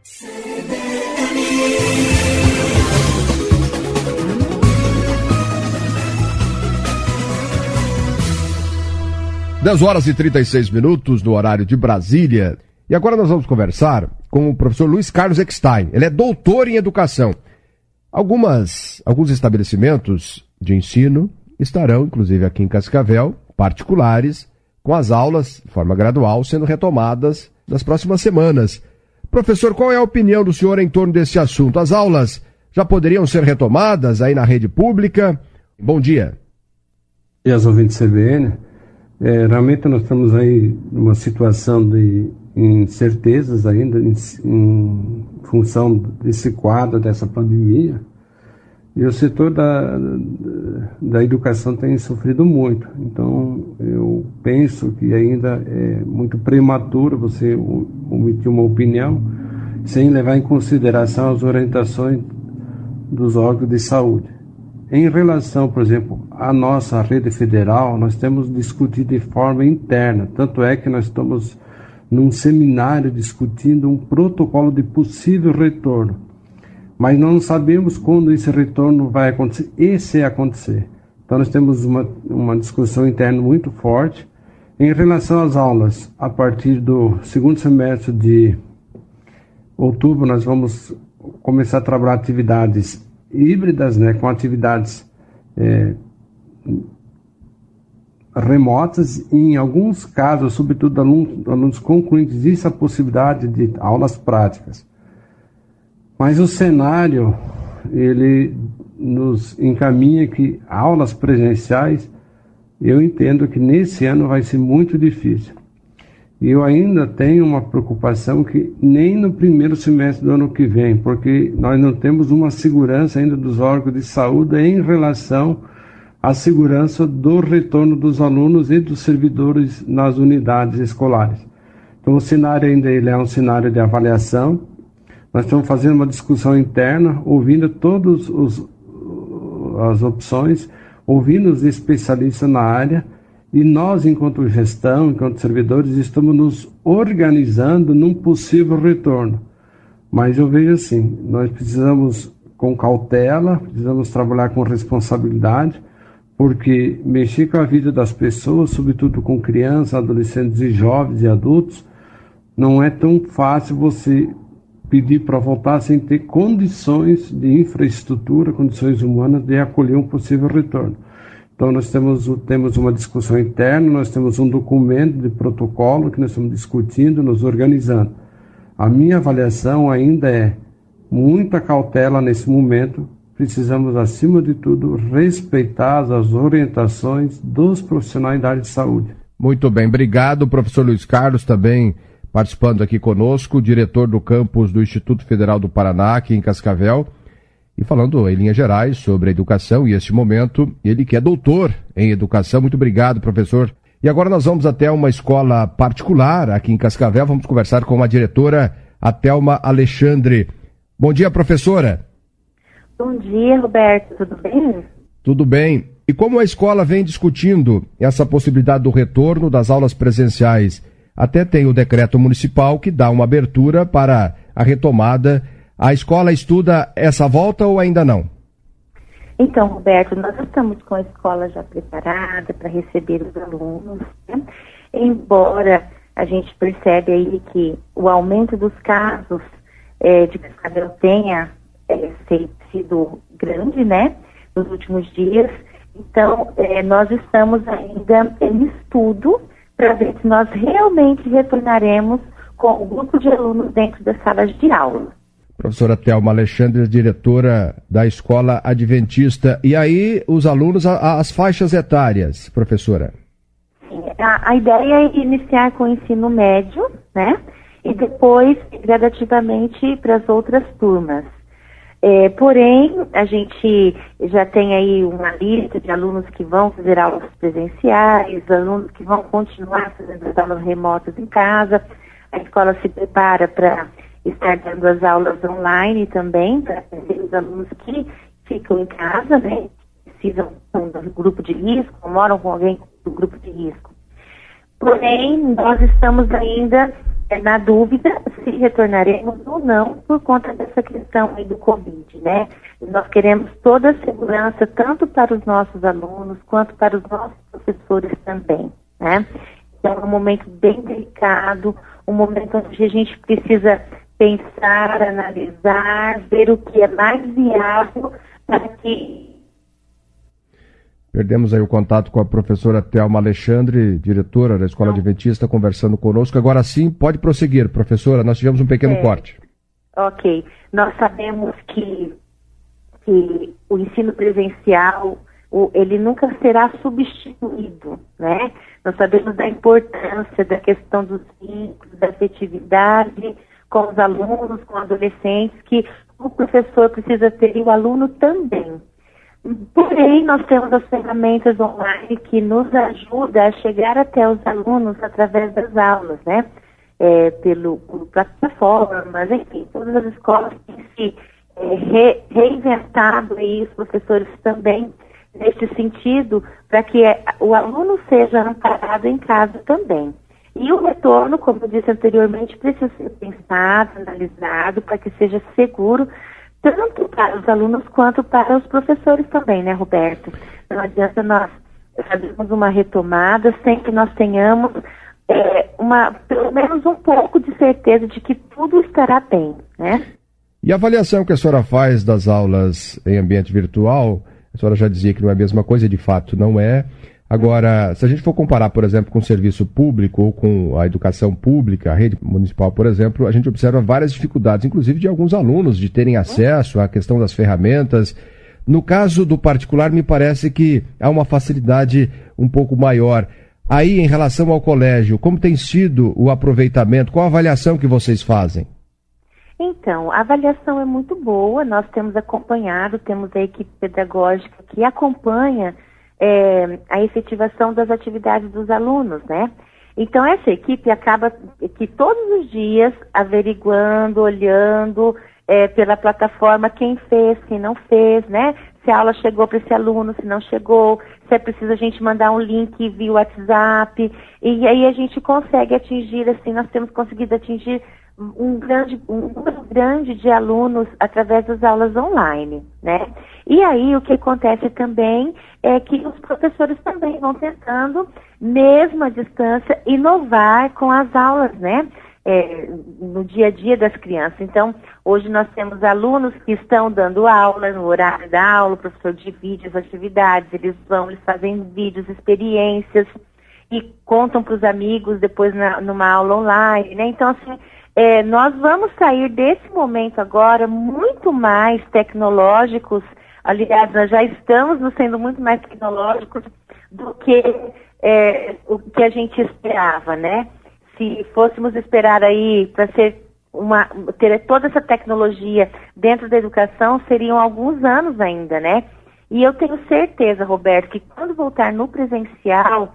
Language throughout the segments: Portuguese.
Dez horas e 36 minutos no horário de Brasília. E agora nós vamos conversar com o professor Luiz Carlos Eckstein. Ele é doutor em educação. Alguns estabelecimentos de ensino estarão, inclusive aqui em Cascavel, particulares, com as aulas, de forma gradual, sendo retomadas nas próximas semanas. Professor, qual é a opinião do senhor em torno desse assunto? As aulas já poderiam ser retomadas aí na rede pública? Bom dia. E as ouvintes CBN, realmente nós estamos aí numa situação de incertezas ainda em função desse quadro, dessa pandemia, e o setor da educação tem sofrido muito. Então, eu penso que ainda é muito prematuro você emitir uma opinião sem levar em consideração as orientações dos órgãos de saúde. Em relação, por exemplo, à nossa rede federal, nós temos discutido de forma interna, tanto é que nós estamos num seminário discutindo um protocolo de possível retorno. Mas não sabemos quando esse retorno vai acontecer, e se acontecer. Então nós temos uma discussão interna muito forte. Em relação às aulas, a partir do segundo semestre de outubro, nós vamos começar a trabalhar atividades híbridas, né, com atividades remotas, e em alguns casos, sobretudo alunos concluintes, existe a possibilidade de aulas práticas. Mas o cenário, ele nos encaminha que aulas presenciais, eu entendo que nesse ano vai ser muito difícil. E eu ainda tenho uma preocupação que nem no primeiro semestre do ano que vem, porque nós não temos uma segurança ainda dos órgãos de saúde em relação à segurança do retorno dos alunos e dos servidores nas unidades escolares. Então o cenário ainda ele é um cenário de avaliação. Nós estamos fazendo uma discussão interna, ouvindo todas as opções, ouvindo os especialistas na área, e nós, enquanto gestão, enquanto servidores, estamos nos organizando num possível retorno. Mas eu vejo assim, nós precisamos com cautela, precisamos trabalhar com responsabilidade, porque mexer com a vida das pessoas, sobretudo com crianças, adolescentes e jovens e adultos, não é tão fácil você pedir para voltar sem ter condições de infraestrutura, condições humanas de acolher um possível retorno. Então nós temos uma discussão interna, nós temos um documento de protocolo que nós estamos discutindo, nos organizando. A minha avaliação ainda é muita cautela nesse momento. Precisamos, acima de tudo, respeitar as orientações dos profissionais da área de saúde. Muito bem, obrigado, professor Luiz Carlos, também participando aqui conosco, diretor do campus do Instituto Federal do Paraná, aqui em Cascavel, e falando em linhas gerais sobre a educação, e este momento, ele que é doutor em educação. Muito obrigado, professor. E agora nós vamos até uma escola particular aqui em Cascavel, vamos conversar com a diretora, a Thelma Alexandre. Bom dia, professora. Bom dia, Roberto, tudo bem? Tudo bem. E como a escola vem discutindo essa possibilidade do retorno das aulas presenciais? Até tem o decreto municipal que dá uma abertura para a retomada. A escola estuda essa volta ou ainda não? Então, Roberto, nós estamos com a escola já preparada para receber os alunos, né? Embora a gente percebe aí que o aumento dos casos de Cascavel tenha sido grande, né, nos últimos dias. Então, nós estamos ainda em estudo para ver se nós realmente retornaremos com o grupo de alunos dentro das salas de aula. Professora Thelma Alexandre, diretora da Escola Adventista. E aí, os alunos, as faixas etárias, professora? Sim, a ideia é iniciar com o ensino médio, né? E depois, gradativamente, para as outras turmas. Porém, a gente já tem aí uma lista de alunos que vão fazer aulas presenciais, alunos que vão continuar fazendo as aulas remotas em casa. A escola se prepara para estar dando as aulas online também, para atender os alunos que ficam em casa, né, precisam do grupo de risco, moram com alguém do grupo de risco. Porém, nós estamos ainda na dúvida se retornaremos ou não por conta dessa questão aí do Covid, né? Nós queremos toda a segurança, tanto para os nossos alunos, quanto para os nossos professores também, né? Então é um momento bem delicado, um momento onde a gente precisa pensar, analisar, ver o que é mais viável para que... Perdemos aí o contato com a professora Thelma Alexandre, diretora da Escola Adventista, conversando conosco. Agora sim, pode prosseguir, professora, nós tivemos um pequeno corte. Ok, nós sabemos que o ensino presencial, ele nunca será substituído, né? Nós sabemos da importância da questão dos vínculos, da afetividade com os alunos, com adolescentes, que o professor precisa ter e o aluno também. Porém, nós temos as ferramentas online que nos ajudam a chegar até os alunos através das aulas, né? Por plataformas, enfim, todas as escolas têm se reinventado aí, os professores também, nesse sentido, para que o aluno seja amparado em casa também. E o retorno, como eu disse anteriormente, precisa ser pensado, analisado, para que seja seguro, tanto para os alunos quanto para os professores também, né, Roberto? Não adianta nós fazermos uma retomada sem que nós tenhamos pelo menos um pouco de certeza de que tudo estará bem, né? E a avaliação que a senhora faz das aulas em ambiente virtual, a senhora já dizia que não é a mesma coisa, de fato não é. Agora, se a gente for comparar, por exemplo, com o serviço público ou com a educação pública, a rede municipal, por exemplo, a gente observa várias dificuldades, inclusive de alguns alunos, de terem acesso à questão das ferramentas. No caso do particular, me parece que há uma facilidade um pouco maior. Aí, em relação ao colégio, como tem sido o aproveitamento? Qual a avaliação que vocês fazem? Então, a avaliação é muito boa, nós temos acompanhado, temos a equipe pedagógica que acompanha a efetivação das atividades dos alunos, né? Então, essa equipe acaba que todos os dias averiguando, olhando pela plataforma quem fez, quem não fez, né? Se a aula chegou para esse aluno, se não chegou, se é preciso a gente mandar um link via WhatsApp, e aí a gente consegue atingir, assim, nós temos conseguido atingir um número grande de alunos através das aulas online, né? E aí o que acontece também é que os professores também vão tentando, mesmo à distância, inovar com as aulas, né? No dia a dia das crianças. Então, hoje nós temos alunos que estão dando aula, no horário da aula, o professor divide as atividades, eles fazem vídeos, experiências, e contam para os amigos depois numa aula online, né? Então, assim, nós vamos sair desse momento agora muito mais tecnológicos. Aliás, nós já estamos sendo muito mais tecnológicos do que o que a gente esperava, né? Se fôssemos esperar aí para ter toda essa tecnologia dentro da educação, seriam alguns anos ainda, né? E eu tenho certeza, Roberto, que quando voltar no presencial,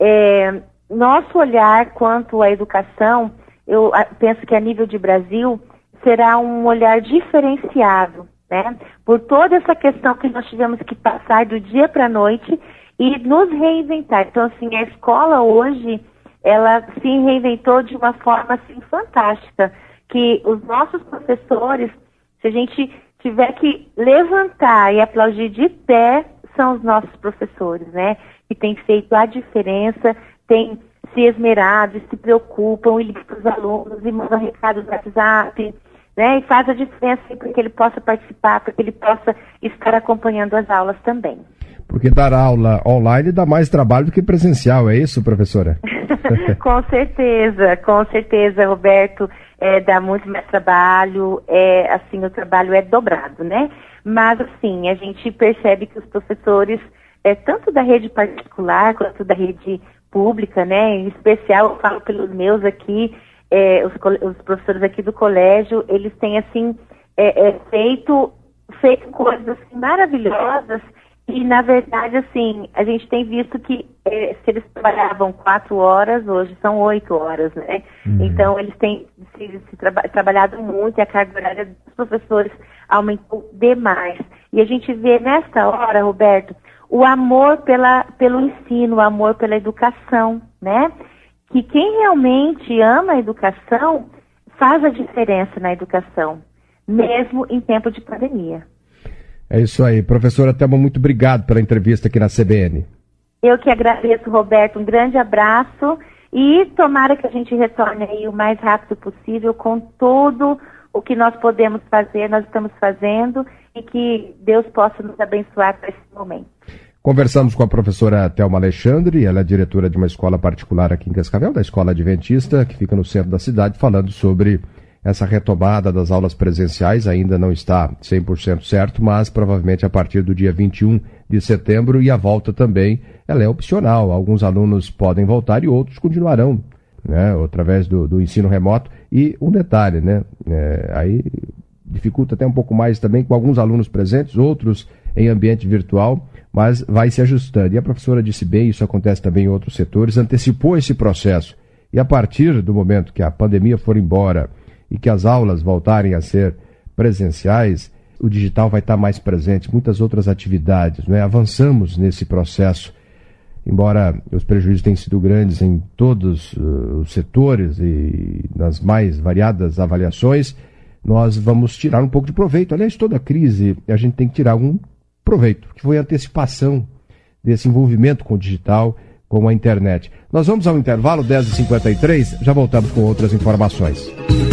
nosso olhar quanto à educação, eu penso que a nível de Brasil, será um olhar diferenciado, né? Por toda essa questão que nós tivemos que passar do dia para a noite e nos reinventar. Então, assim, a escola hoje, ela se reinventou de uma forma, assim, fantástica, que os nossos professores, se a gente tiver que levantar e aplaudir de pé, são os nossos professores, né? Que têm feito a diferença, têm se esmerado, se preocupam, e ligam para os alunos e mandam recados no WhatsApp, né? E faz a diferença para que ele possa participar, para que ele possa estar acompanhando as aulas também. Porque dar aula online dá mais trabalho do que presencial, é isso, professora? Com certeza, Roberto, dá muito mais trabalho, assim, o trabalho é dobrado, né? Mas, assim, a gente percebe que os professores, tanto da rede particular quanto da rede pública, né? Em especial, eu falo pelos meus aqui, os professores aqui do colégio, eles têm, assim, feito coisas assim, maravilhosas. E, na verdade, assim, a gente tem visto que se eles trabalhavam 4 horas, hoje são 8 horas, né? Então, eles têm trabalhado muito e a carga horária dos professores aumentou demais. E a gente vê nesta hora, Roberto, o amor pelo ensino, o amor pela educação, né? que quem realmente ama a educação faz a diferença na educação, mesmo em tempo de pandemia. É isso aí. Professora Thelma, muito obrigado pela entrevista aqui na CBN. Eu que agradeço, Roberto. Um grande abraço e tomara que a gente retorne aí o mais rápido possível com todo o que nós podemos fazer, nós estamos fazendo, e que Deus possa nos abençoar para esse momento. Conversamos com a professora Thelma Alexandre, ela é diretora de uma escola particular aqui em Cascavel, da Escola Adventista, que fica no centro da cidade, falando sobre essa retomada das aulas presenciais. Ainda não está 100% certo, mas provavelmente a partir do dia 21 de setembro, e a volta também, ela é opcional. Alguns alunos podem voltar e outros continuarão, né, através do ensino remoto. E um detalhe, né, aí dificulta até um pouco mais também com alguns alunos presentes, outros em ambiente virtual, mas vai se ajustando. E a professora disse bem, isso acontece também em outros setores, antecipou esse processo. E a partir do momento que a pandemia for embora e que as aulas voltarem a ser presenciais, o digital vai estar mais presente, muitas outras atividades, né? Avançamos nesse processo, embora os prejuízos tenham sido grandes em todos os setores e nas mais variadas avaliações, nós vamos tirar um pouco de proveito. Aliás, toda crise a gente tem que tirar um proveito, que foi a antecipação desse envolvimento com o digital, com a internet. Nós vamos ao intervalo, 10h53, já voltamos com outras informações.